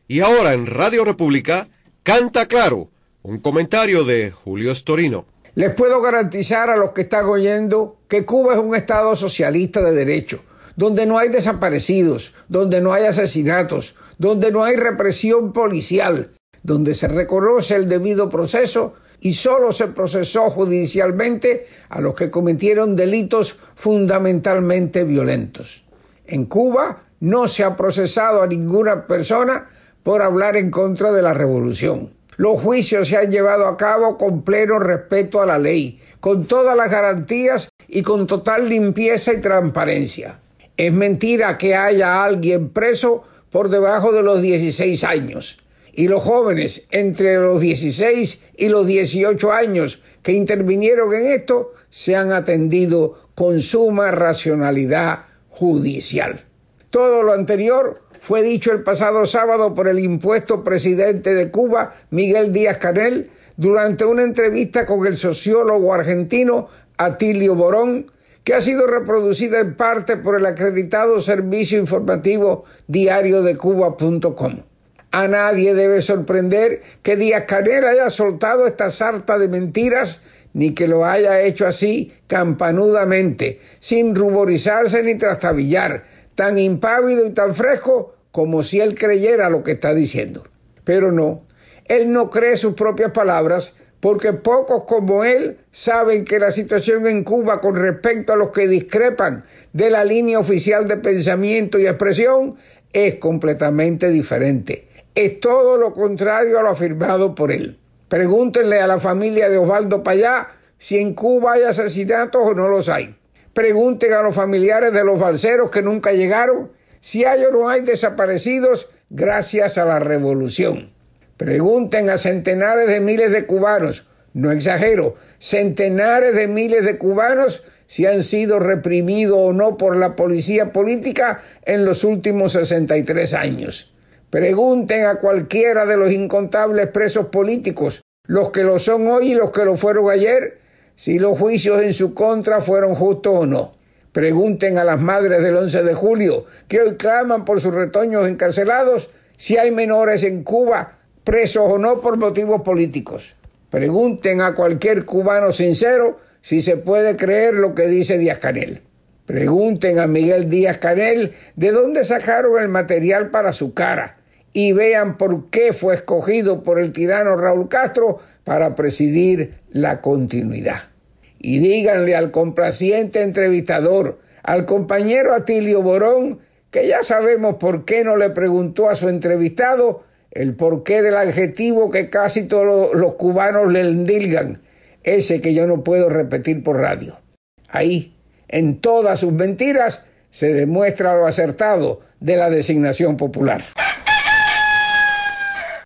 Y ahora en Radio República, Canta Claro, un comentario de Julio Storino. Les puedo garantizar a los que están oyendo que Cuba es un estado socialista de derecho, donde no hay desaparecidos, donde no hay asesinatos, donde no hay represión policial, donde se reconoce el debido proceso y solo se procesó judicialmente a los que cometieron delitos fundamentalmente violentos. En Cuba no se ha procesado a ninguna persona por hablar en contra de la revolución. Los juicios se han llevado a cabo con pleno respeto a la ley, con todas las garantías y con total limpieza y transparencia. Es mentira que haya alguien preso por debajo de los 16 años. Y los jóvenes entre los 16 y los 18 años que intervinieron en esto se han atendido con suma racionalidad judicial. Todo lo anterior fue dicho el pasado sábado por el impuesto presidente de Cuba, Miguel Díaz-Canel, durante una entrevista con el sociólogo argentino Atilio Borón, que ha sido reproducida en parte por el acreditado servicio informativo diariodecuba.com. A nadie debe sorprender que Díaz-Canel haya soltado esta sarta de mentiras, ni que lo haya hecho así campanudamente, sin ruborizarse ni trastabillar, tan impávido y tan fresco como si él creyera lo que está diciendo. Pero no, él no cree sus propias palabras, porque pocos como él saben que la situación en Cuba con respecto a los que discrepan de la línea oficial de pensamiento y expresión es completamente diferente. Es todo lo contrario a lo afirmado por él. Pregúntenle a la familia de Osvaldo Payá si en Cuba hay asesinatos o no los hay. Pregunten a los familiares de los balseros que nunca llegaron si hay o no hay desaparecidos gracias a la revolución. Pregunten a centenares de miles de cubanos, no exagero, centenares de miles de cubanos si han sido reprimidos o no por la policía política en los últimos 63 años. Pregunten a cualquiera de los incontables presos políticos, los que lo son hoy y los que lo fueron ayer, si los juicios en su contra fueron justos o no. Pregunten a las madres del 11 de julio, que hoy claman por sus retoños encarcelados, si hay menores en Cuba presos o no por motivos políticos. Pregunten a cualquier cubano sincero si se puede creer lo que dice Díaz-Canel. Pregunten a Miguel Díaz-Canel de dónde sacaron el material para su cara y vean por qué fue escogido por el tirano Raúl Castro para presidir la continuidad. Y díganle al complaciente entrevistador, al compañero Atilio Borón, que ya sabemos por qué no le preguntó a su entrevistado el porqué del adjetivo que casi todos los cubanos le endilgan, ese que yo no puedo repetir por radio. Ahí, en todas sus mentiras, se demuestra lo acertado de la designación popular.